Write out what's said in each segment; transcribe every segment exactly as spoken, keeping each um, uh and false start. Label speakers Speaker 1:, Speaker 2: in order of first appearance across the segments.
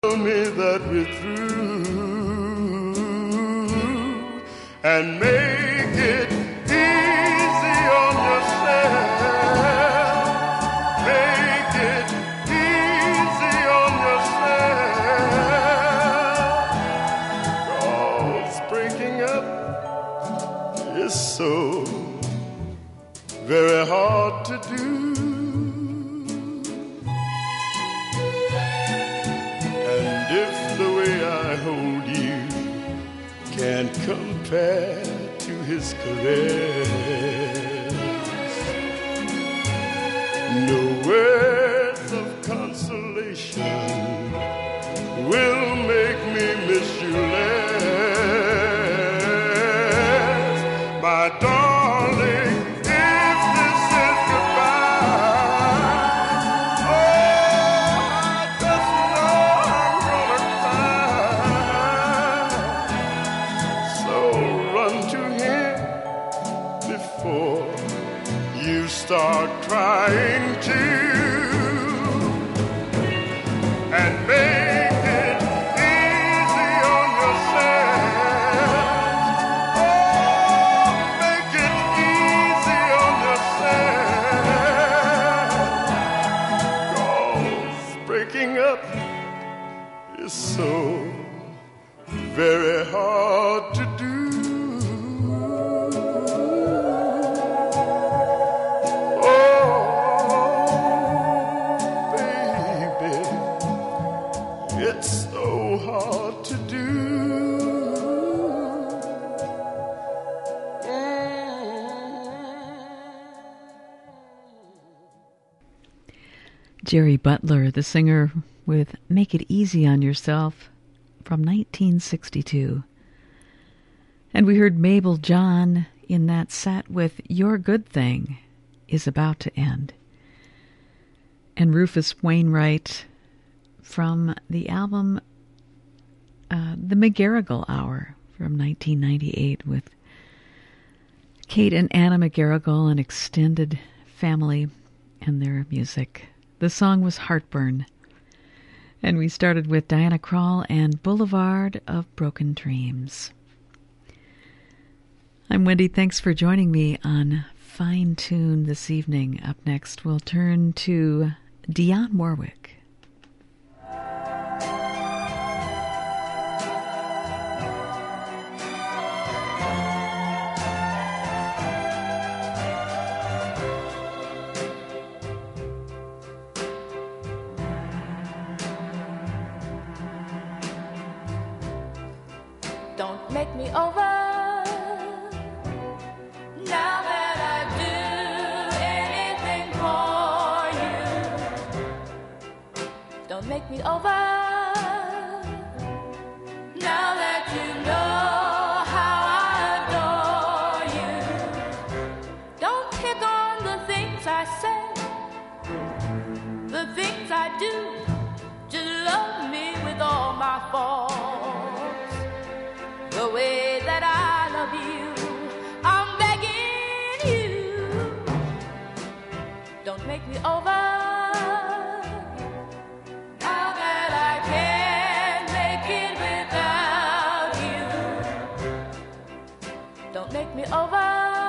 Speaker 1: Tell me that we're through and make it easy on yourself. Make it easy on yourself. 'Cause breaking up is so very hard to do. Can't compare to his caress. No words of consolation will make me miss you less. My darling, if this is goodbye, oh, I just know I'm gonna start crying too, and make it easy on yourself. Oh, make it easy on yourself. 'Cause breaking up is so very hard to do.
Speaker 2: Jerry Butler, the singer, with Make It Easy on Yourself from nineteen sixty-two. And we heard Mabel John in that set with Your Good Thing Is About to End. And Rufus Wainwright from the album uh, The McGarrigle Hour from nineteen ninety-eight with Kate and Anna McGarrigle, an extended family, and their music. The song was Heartburn. And we started with Diana Krall and Boulevard of Broken Dreams. I'm Wendy. Thanks for joining me on Fine Tune this evening. Up next, we'll turn to Dionne Warwick.
Speaker 3: Make me over now that I do anything for you. Don't make me over now that you know how I adore you. Don't pick on the things I say, the things I do. Just love me with all my faults. The way that I love you, I'm begging you. Don't make me over now that I can't make it without you. Don't make me over.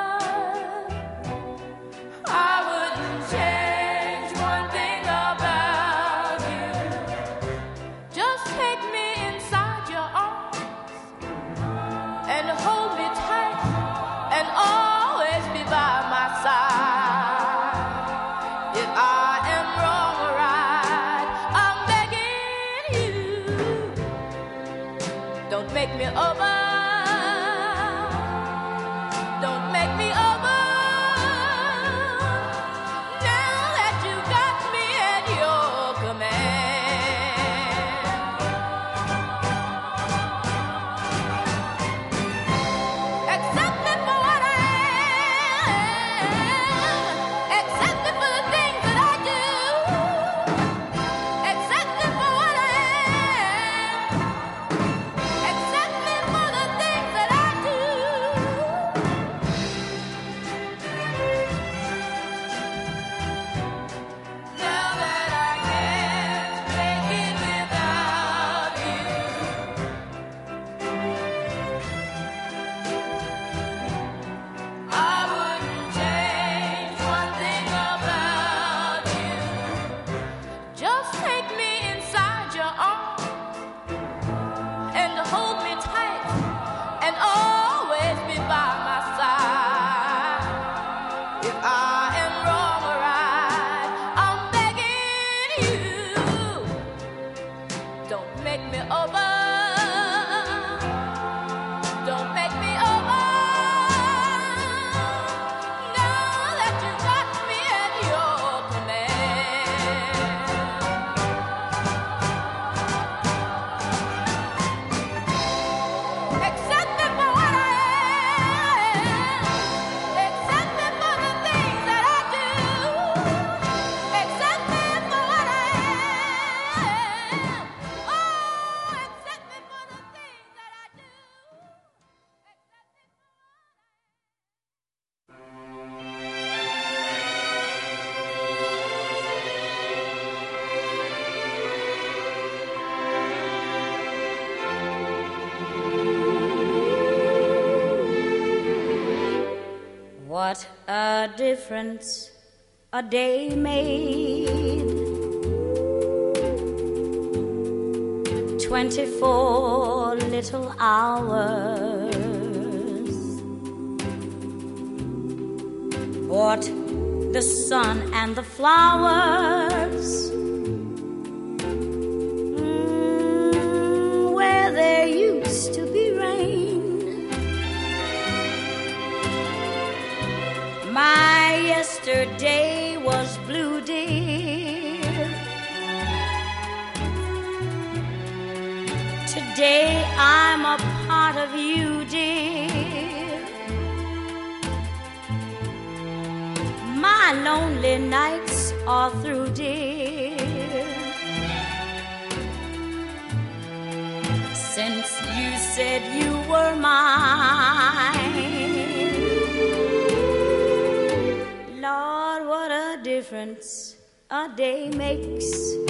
Speaker 3: I wouldn't change one thing about you. Just take me inside your arms and hold me tight and always be by my side. If I am wrong or right, I'm begging you. Don't make me over. Don't make me over. Now that you got me at your command. Accept me for what I am. Accept me for the things that I do. Accept me for what I am. Accept me for Don't make me over. Don't make me over. Now that you got me at your command. Accept me for what I am. Accept me for the things that I do. Accept me for what I am. Oh, accept me for the things that I do. Accept me for
Speaker 4: What a difference a day made. Twenty-four little hours. Bought the sun and the flowers. Mm, where there used to be rain. My yesterday was blue, dear. Today I'm a part of you, dear. My lonely nights are through, dear. Since you said you were mine. Lord, what a difference a day makes.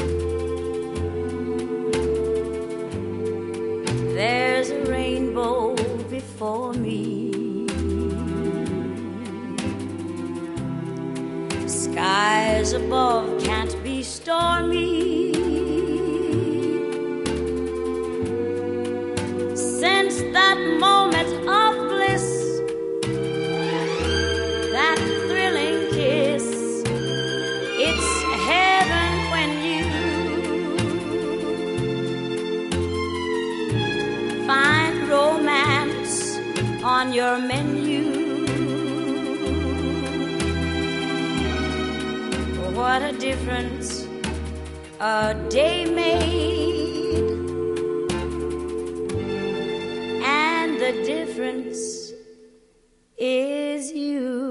Speaker 4: There's a rainbow before me. Skies above can't be stormy. Since that moment of bliss, that thrilling kiss, it's heaven when you find romance on your menu. What a difference a day made, and the difference is you.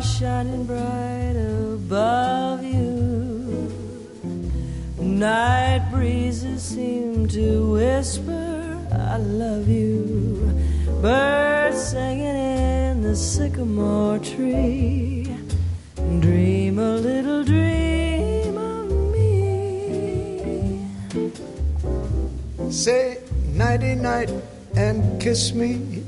Speaker 5: stars shining bright above you. Night breezes seem to whisper, I love you. Birds singing in the sycamore tree. Dream a little dream of me.
Speaker 1: Say nighty-night and kiss me.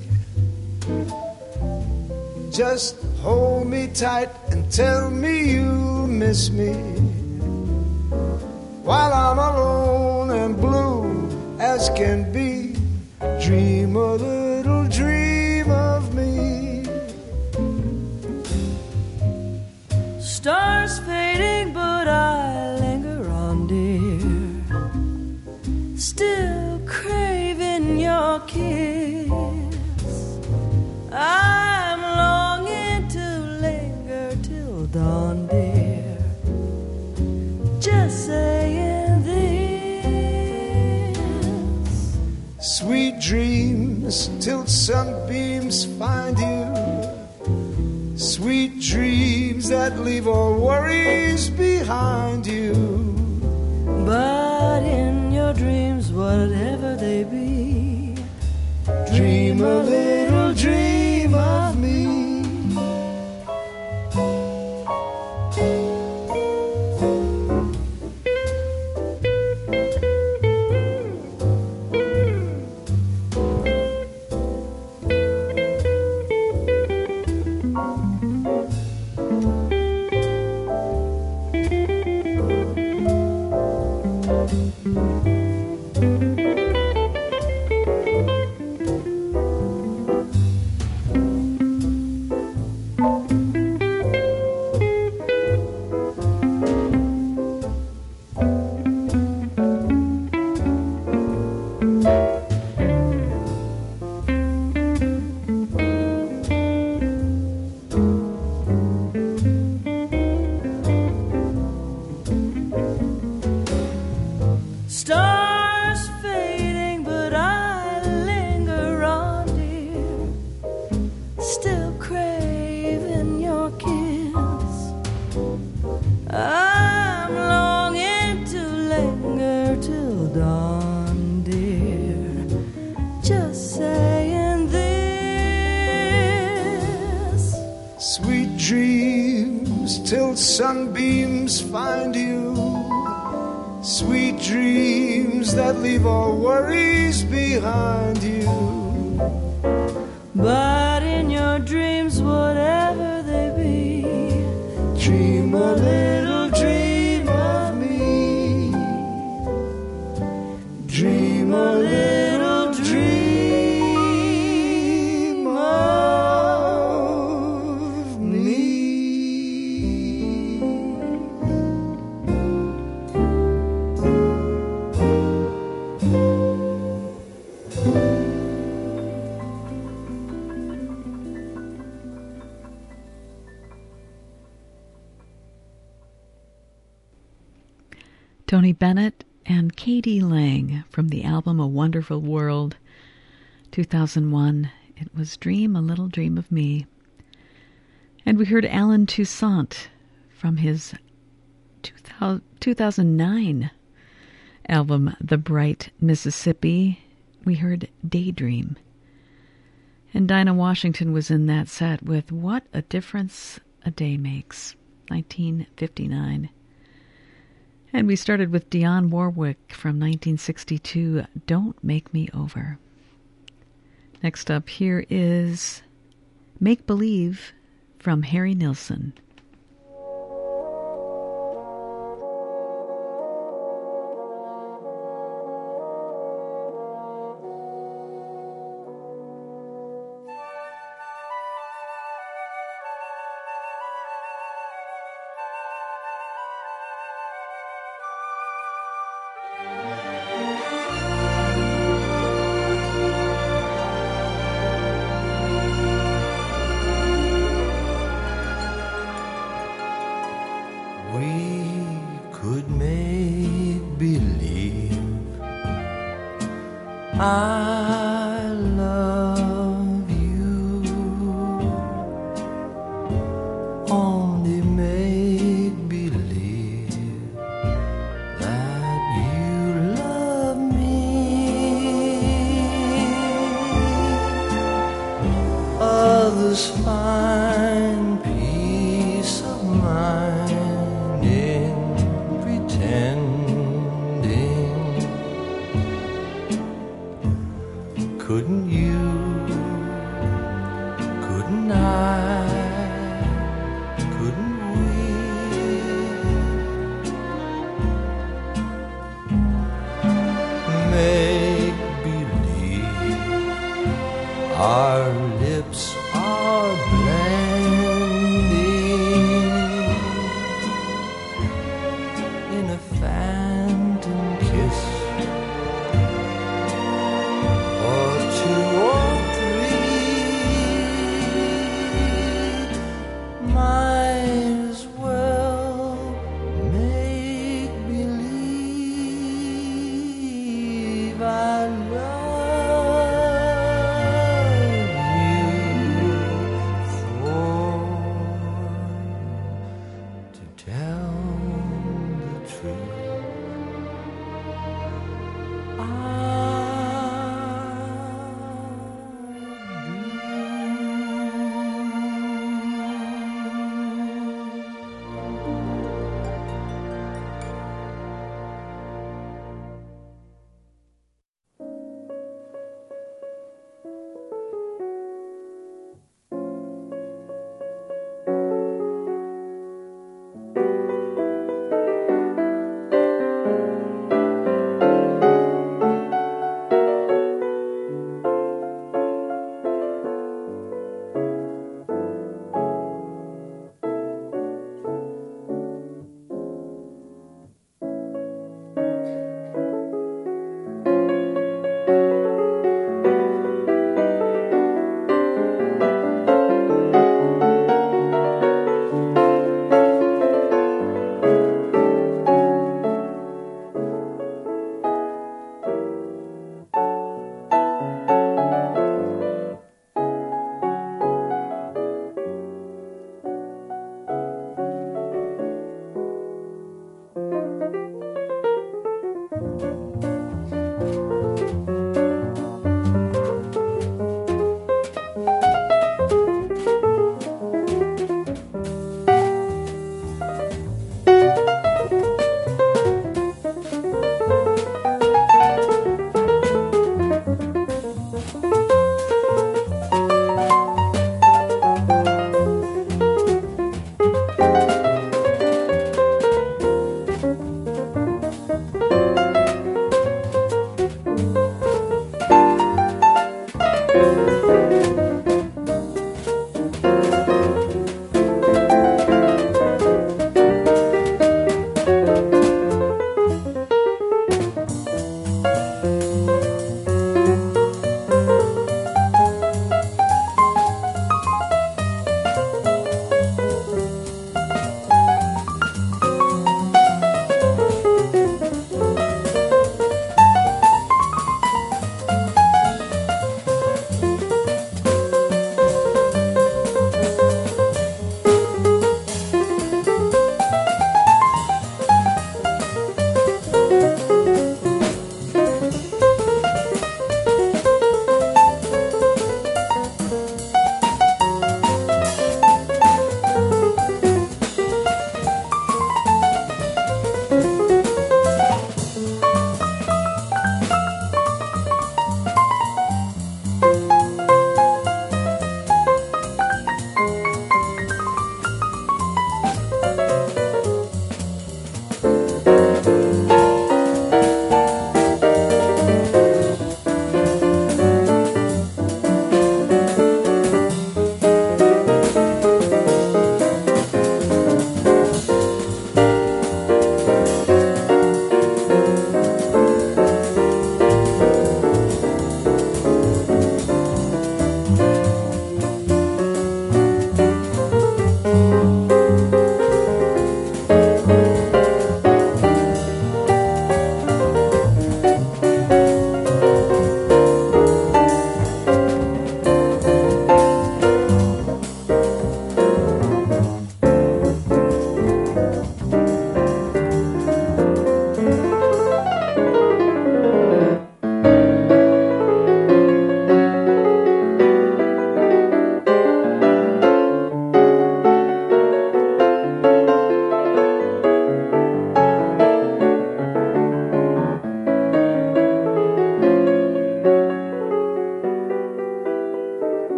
Speaker 1: Just hold me tight and tell me you'll miss me. While I'm alone and blue as can be, dream a little dream of me.
Speaker 5: Stars fading, but I linger on, dear. Still craving your kiss. I'm longing to linger till dawn, dear. Just saying this.
Speaker 1: Sweet dreams till sunbeams find you. Sweet dreams that leave all worries behind you.
Speaker 5: But in your dreams, whatever they be,
Speaker 1: dream a little dream of me.
Speaker 5: stars fading, but I linger on, dear, still craving your kiss. I'm longing to linger till dawn, dear, just saying this.
Speaker 1: Sweet dreams till sunbeams find you. Sweet dreams that leave all worries behind you.
Speaker 5: But in your dreams, whatever they be,
Speaker 1: dream a little dream of me. Dream a little dream of me.
Speaker 2: Tony Bennett and Katie Lang from the album A Wonderful World, two thousand one. It was Dream a Little Dream of Me. And we heard Alan Toussaint from his two thousand nine album The Bright Mississippi. We heard Daydream. And Dinah Washington was in that set with What a Difference a Day Makes, nineteen fifty-nine. And we started with Dionne Warwick from nineteen sixty-two, Don't Make Me Over. Next up here is Make Believe from Harry Nilsson.
Speaker 1: whining, pretending. Couldn't you, couldn't I, couldn't we make believe our lips are blending in a phantom kiss, or two or three? Might as well make believe I love you, for to tell the truth, I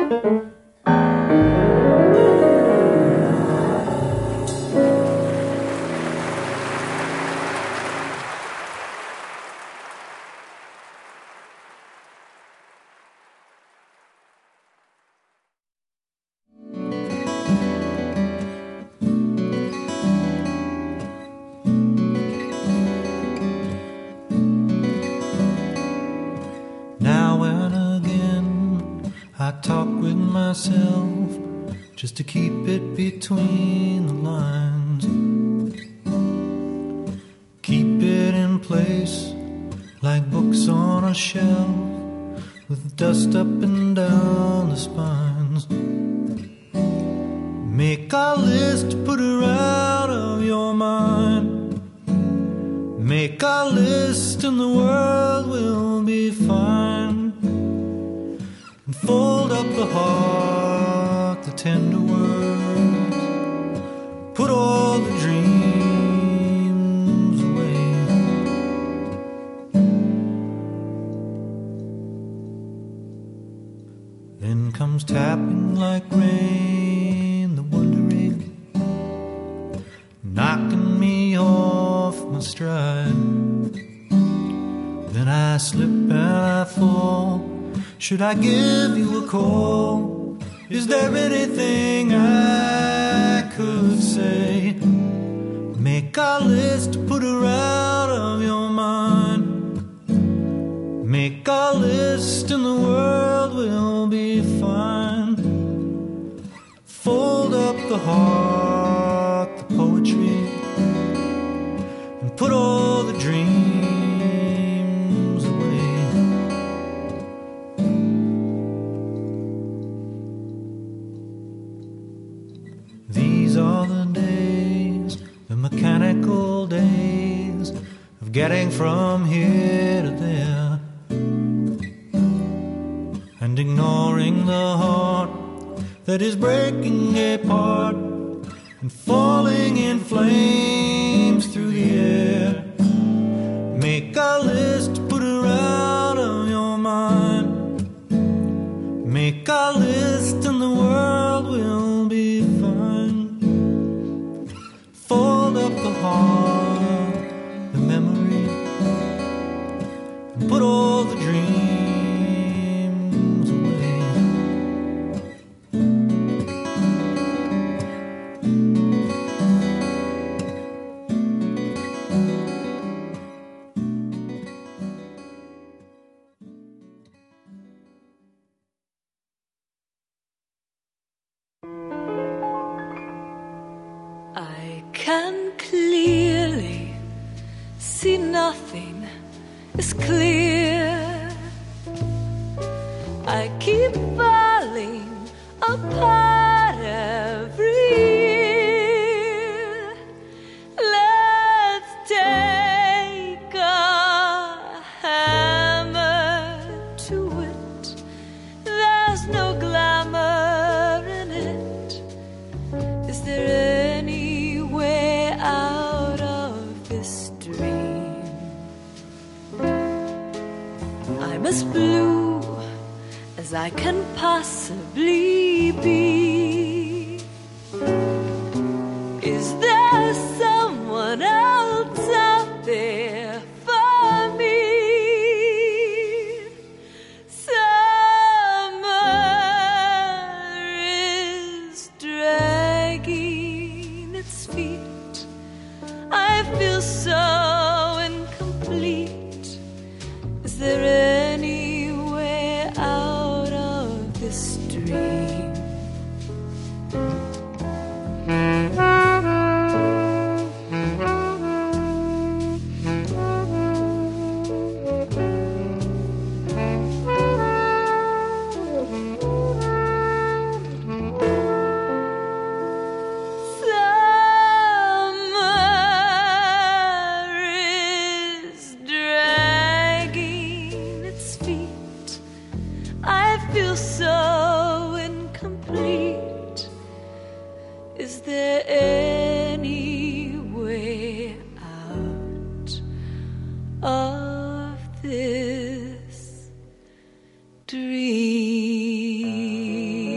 Speaker 6: Myself, just to keep it between the lines, keep it in place like books on a shelf with dust up and down the spines. Make a list, put her out of your mind. Make a list and the world will be fine. And fold up the heart, the tender words, put all the dreams away. Then comes tapping like rain, the wondering, knocking me off my stride. Then I slip and I fall. Should I give you a call? Is there anything I could say? Make a list, put her out of your mind. Make a list and the world will be fine. Fold up the heart, the poetry, and put all the dreams. Mechanical days of getting from here to there and ignoring the heart that is breaking apart and falling in flames through the air. Make a list, put her out of your mind. Make a list and the world will be fine. Fold up the heart, the memory, and put all the dreams away.
Speaker 5: I can clearly see nothing is clear. I keep falling apart every year. Let's take a hammer to it. There's no glamour in it. Is there any way out of this dream? I'm as blue as I can possibly be. Is there someone else out there for me? Summer is dragging its feet. I feel so incomplete. Is there any way out of this dream? Summer is dragging its feet. I feel so incomplete. Is there any way out of this dream?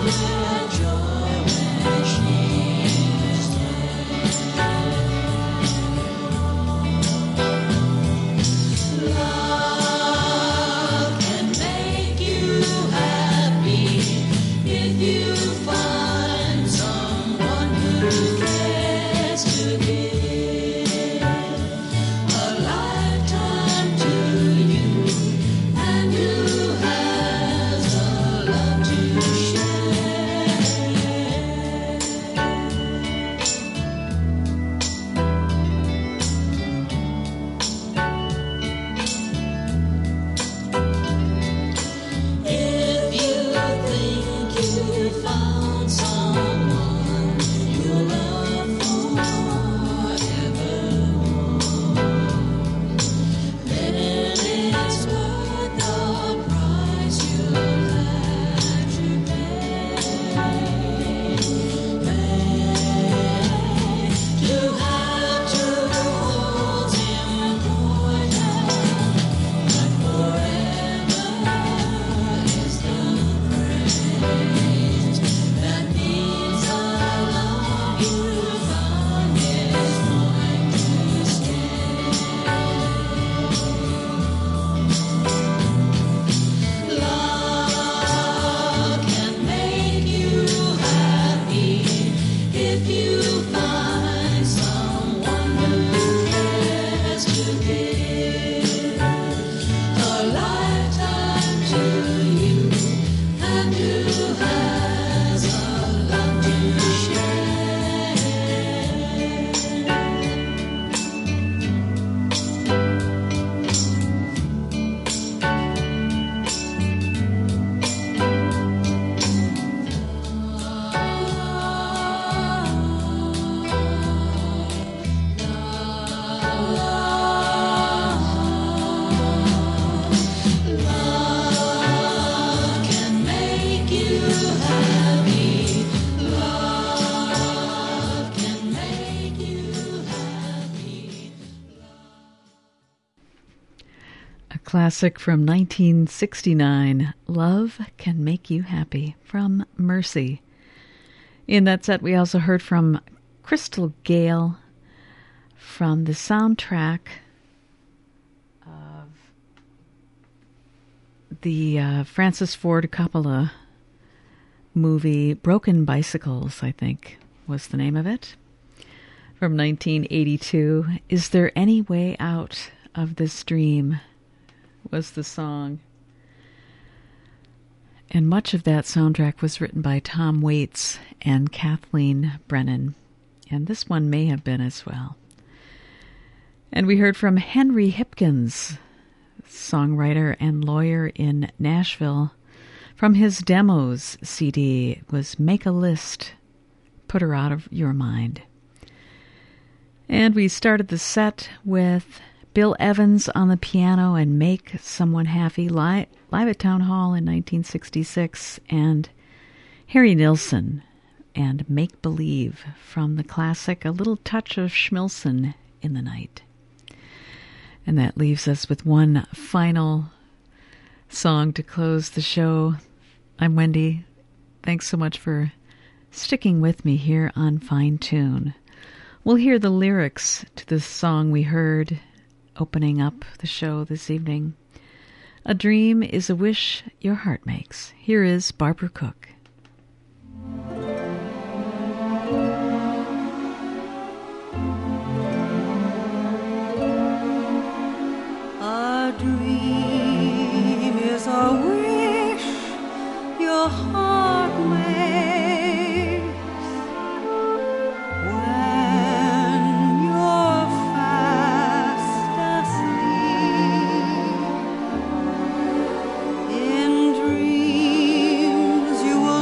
Speaker 2: Classic from nineteen sixty-nine, Love Can Make You Happy, from Mercy. In that set, we also heard from Crystal Gayle from the soundtrack of the uh, Francis Ford Coppola movie Broken Bicycles, I think was the name of it, from nineteen eighty-two. Is There Any Way Out of This Dream was the song. And much of that soundtrack was written by Tom Waits and Kathleen Brennan. And this one may have been as well. And we heard from Henry Hipkins, songwriter and lawyer in Nashville. From his Demos C D, it was Make a List, Put Her Out of Your Mind. And we started the set with Bill Evans on the piano and Make Someone Happy, live, live at Town Hall in nineteen sixty-six, and Harry Nilsson and Make Believe from the classic A Little Touch of Schmilson in the Night. And that leaves us with one final song to close the show. I'm Wendy. Thanks so much for sticking with me here on Fine Tune. We'll hear the lyrics to the song we heard opening up the show this evening. A dream is a wish your heart makes. Here is Barbara Cook.
Speaker 5: A dream is a wish your heart makes when you're fast asleep. In dreams you will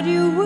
Speaker 5: that you